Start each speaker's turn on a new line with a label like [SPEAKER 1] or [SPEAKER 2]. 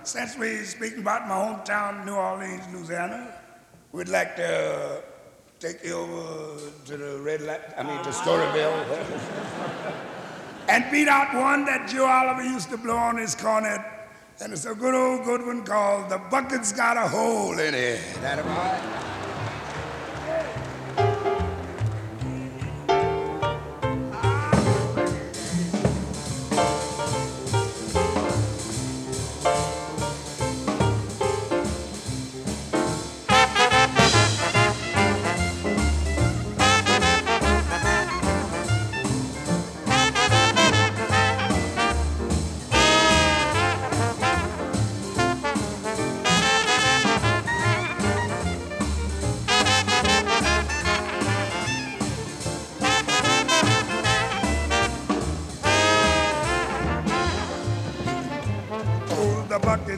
[SPEAKER 1] Since we're speaking about my hometown, New Orleans, Louisiana, we'd like to take you over to the to Storyville, and beat out one that Joe Oliver used to blow on his cornet, and it's a good old good one called "The Bucket's Got a Hole in It." That about?